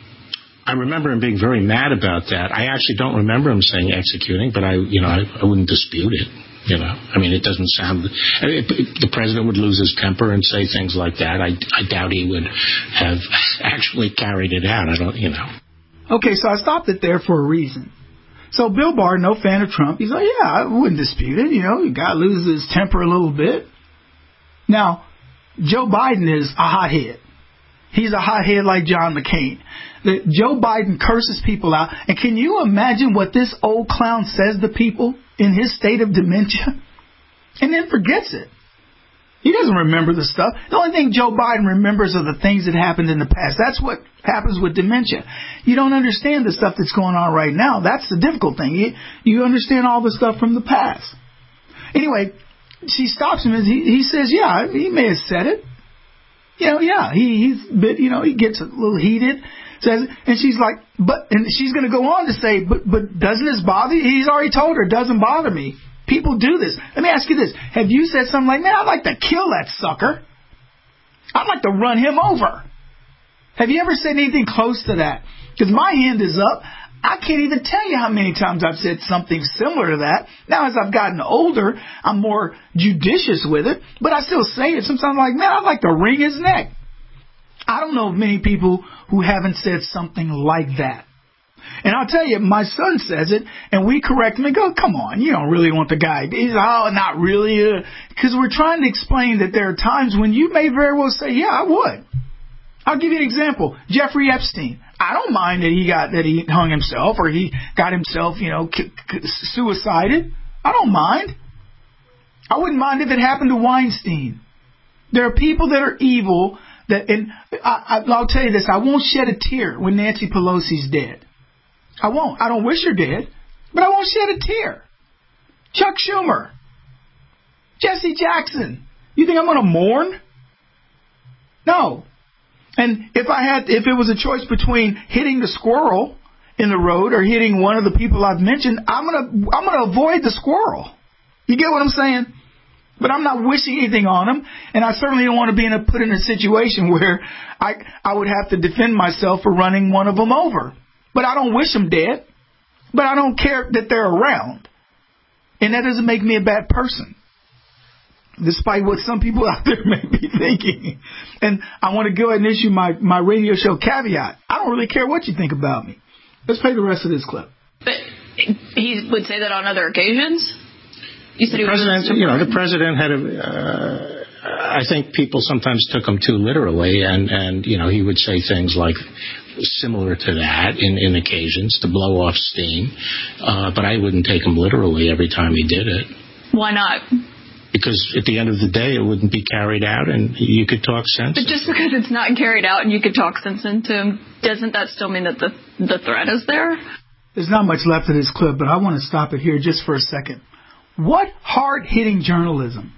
I remember him being very mad about that. I actually don't remember him saying executing, but I, you know, I, I wouldn't dispute it. You know, I mean, it doesn't sound. I mean, the president would lose his temper and say things like that. I, I doubt he would have actually carried it out. I don't, you know. Okay, so I stopped it there for a reason. So Bill Barr, no fan of Trump, he's like, yeah, I wouldn't dispute it. You know, the guy loses his temper a little bit. Now, Joe Biden is a hothead. He's a hothead like John McCain. The, Joe Biden curses people out. And can you imagine what this old clown says to people in his state of dementia? And then forgets it. He doesn't remember the stuff. The only thing Joe Biden remembers are the things that happened in the past. That's what happens with dementia. You don't understand the stuff that's going on right now. That's the difficult thing. You, you understand all the stuff from the past. Anyway, she stops him and he, he says, yeah, he may have said it. You know, yeah, he, he's a bit, you know, he gets a little heated. Says, and she's like, but, and she's going to go on to say, but, but doesn't this bother you? He's already told her, it doesn't bother me. People do this. Let me ask you this. Have you said something like, man, I'd like to kill that sucker. I'd like to run him over. Have you ever said anything close to that? Because my hand is up. I can't even tell you how many times I've said something similar to that. Now, as I've gotten older, I'm more judicious with it, but I still say it. Sometimes I'm like, man, I'd like to wring his neck. I don't know of many people who haven't said something like that. And I'll tell you, my son says it, and we correct him and go, come on, you don't really want the guy. He's, oh, not really. Because we're trying to explain that there are times when you may very well say, yeah, I would. I'll give you an example. Jeffrey Epstein. I don't mind that he got that he hung himself or he got himself, you know, c- c- suicided. I don't mind. I wouldn't mind if it happened to Weinstein. There are people that are evil that, and I, I, I'll tell you this, I won't shed a tear when Nancy Pelosi's dead. I won't. I don't wish her dead, but I won't shed a tear. Chuck Schumer. Jesse Jackson. You think I'm going to mourn? No. And if I had, if it was a choice between hitting the squirrel in the road or hitting one of the people I've mentioned, I'm gonna, I'm gonna avoid the squirrel. You get what I'm saying? But I'm not wishing anything on them, and I certainly don't want to be in a, put in a situation where I, I would have to defend myself for running one of them over. But I don't wish them dead. But I don't care that they're around, and that doesn't make me a bad person. despite what some people out there may be thinking. And I want to go ahead and issue my, my radio show caveat. I don't really care what you think about me. Let's play the rest of this clip. But he would say that on other occasions? You said the he president, was you know, the president had a, uh, I think people sometimes took him too literally, and, and, you know, he would say things like similar to that in, in occasions to blow off steam, uh, but I wouldn't take him literally every time he did it. Why not? Because at the end of the day, it wouldn't be carried out, and you could talk sense. But just because it's not carried out and you could talk sense into him, doesn't that still mean that the the threat is there? There's not much left of this clip, but I want to stop it here just for a second. What hard-hitting journalism?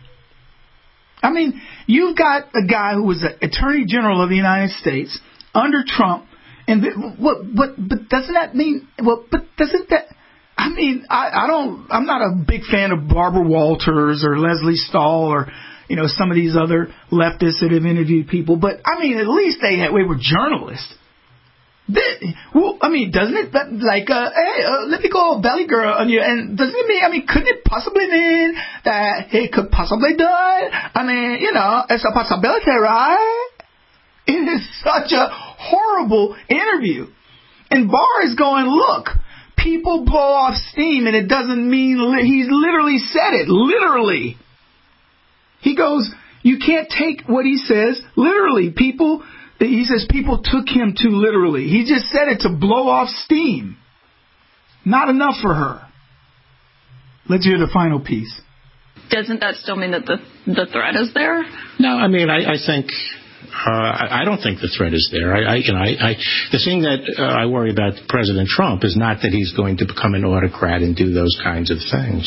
I mean, you've got a guy who was the Attorney General of the United States under Trump, and the, what? What? But doesn't that mean? Well, but doesn't that? I mean, I, I don't. I'm not a big fan of Barbara Walters or Leslie Stahl or, you know, some of these other leftists that have interviewed people. But I mean, at least they had, we were journalists. They, well, I mean, doesn't it that, like, uh, hey, uh, let me go belly girl on you? And doesn't it mean? I mean, couldn't it possibly mean that it could possibly do it? I mean, you know, it's a possibility, right? It is such a horrible interview. And Barr is going, look. People blow off steam, and it doesn't mean li- he's literally said it. Literally. He goes, you can't take what he says literally. People, he says people took him too literally. He just said it to blow off steam. Not enough for her. Let's hear the final piece. Doesn't that still mean that the the threat is there? No, I mean, I, I think... Uh, I, I don't think the threat is there. I, I, you know, I, I, the thing that uh, I worry about President Trump is not that he's going to become an autocrat and do those kinds of things.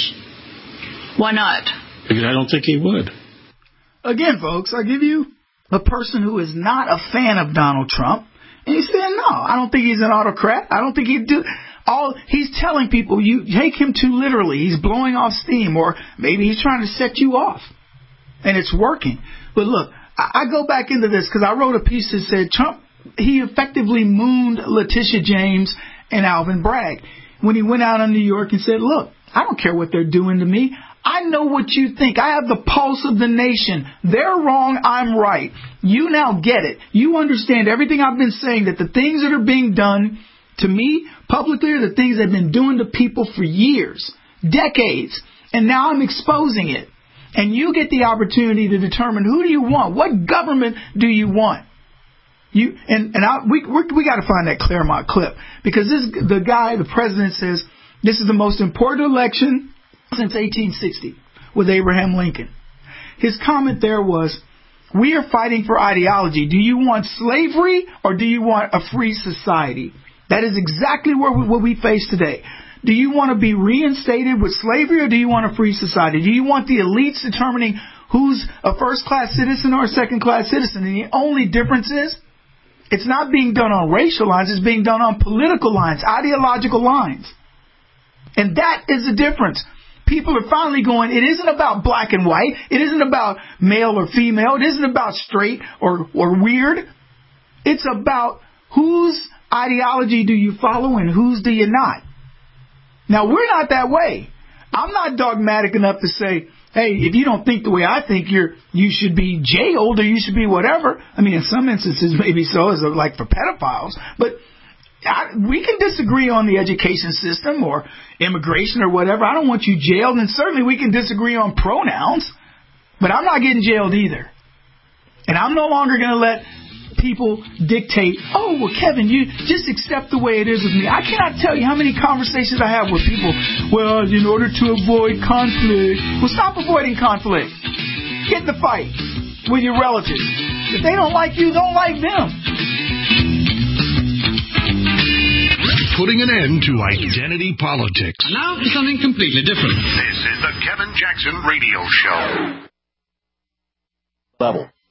Why not? Because I don't think he would. Again, folks, I give you a person who is not a fan of Donald Trump, and he's saying, no, I don't think he's an autocrat. I don't think he'd do... All he's telling people, you take him too literally. He's blowing off steam, or maybe he's trying to set you off, and it's working. But look, I go back into this because I wrote a piece that said Trump, he effectively mooned Letitia James and Alvin Bragg when he went out in New York and said, look, I don't care what they're doing to me. I know what you think. I have the pulse of the nation. They're wrong. I'm right. You now get it. You understand everything I've been saying, that the things that are being done to me publicly are the things they've been doing to people for years, decades. And now I'm exposing it. And you get the opportunity to determine who do you want? What government do you want? You and and I, we we're, we got to find that Claremont clip, because this the guy, the president, says this is the most important election since eighteen sixty with Abraham Lincoln. His comment there was, "We are fighting for ideology. Do you want slavery or do you want a free society?" That is exactly where we, what we face today. Do you want to be reinstated with slavery, or do you want a free society? Do you want the elites determining who's a first-class citizen or a second-class citizen? And the only difference is it's not being done on racial lines. It's being done on political lines, ideological lines. And that is the difference. People are finally going, it isn't about black and white. It isn't about male or female. It isn't about straight or, or weird. It's about whose ideology do you follow and whose do you not. Now, we're not that way. I'm not dogmatic enough to say, hey, if you don't think the way I think, you're you should be jailed or you should be whatever. I mean, in some instances, maybe so, as like for pedophiles. But I, we can disagree on the education system or immigration or whatever. I don't want you jailed. And certainly we can disagree on pronouns. But I'm not getting jailed either. And I'm no longer going to let people dictate, oh, well, Kevin, you just accept the way it is with me. I cannot tell you how many conversations I have with people, well, in order to avoid conflict. Well, stop avoiding conflict. Get in the fight with your relatives. If they don't like you, don't like them. Putting an end to identity politics. And now for something completely different. This is the Kevin Jackson Radio Show. Level.